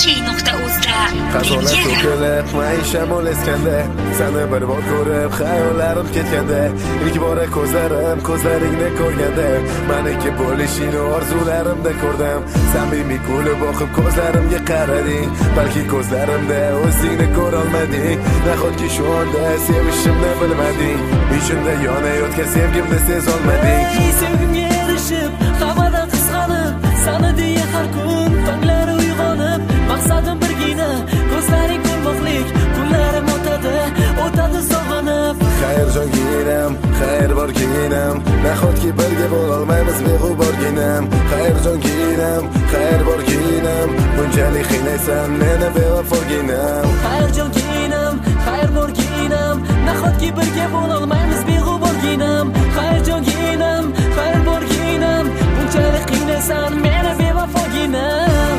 www.ftk.uz Qazolat to'kilib maisham o'leskanda seni bir bor ko'rib xayollarim ketganda ilk bora ko'zlaringni ko'rganda meniki bo'lishingni orzularimda ko'rdim samimiy kulib boqib ko'zlarimga qarading balki ko'zlarimda o'zingni ko'rolmading nahotki shu onda sevishimni bilmading ichimda yonayotgan sevgimni sezolmading sevgimga erishib havodan qizg'anib seni deya har kun tonglar uyg'onib maqsadim birgina ko'zlaring ko'rmoqlik kunlarim o'tadi sog'inib xayr jonginam xayr borginam nahotki birga bo'lolmaymiz beg'uborginam xayr jonginam xayr borginam bunchalik qiynaysan meni bevafoginam xayr jonginam xayr borginam nahotki birga bo'lolmaymiz beg'uborginam xayr jonginam xayr borginam bunchalik qiynaysan meni bevafoginam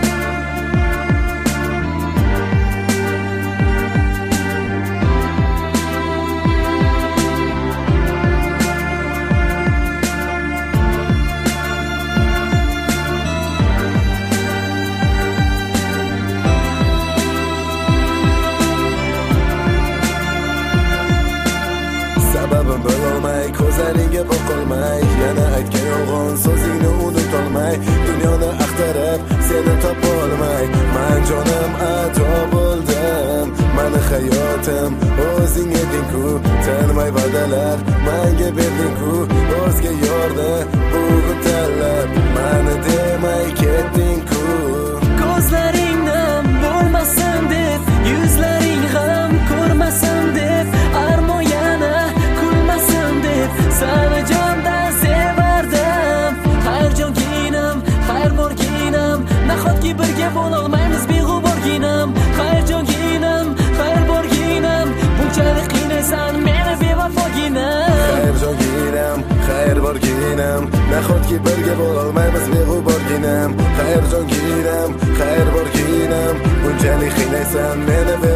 sababim bilolmay ko'zlaringga boqolmay yana aytgan yolg'on so'zingni unutolmay dunyoni axtarib seni topolmay men jonim ato bo'ldim meni hayotim o'zing eding-ku tanmay va'dalar menga berding-ku o'zga yorni bugun tanlab meni demay ketding-ku ko'zlaringni bo'lmasin deb yuzlaring ham ko'rmasin deb armon yana kulmasin deb seni jondan sevardim xayr jonginam xayr borginam nahotki birga bo'lolmaymiz beg'uborginam xayr jonginam xayr borginam bunchalik qiynaysan meni bevafoginam xayr jonginam xayr borginam nahotki birga bo'lolmaymiz beg'uborginam xayr jonginam xayr borginam bunchalik qiynaysan meni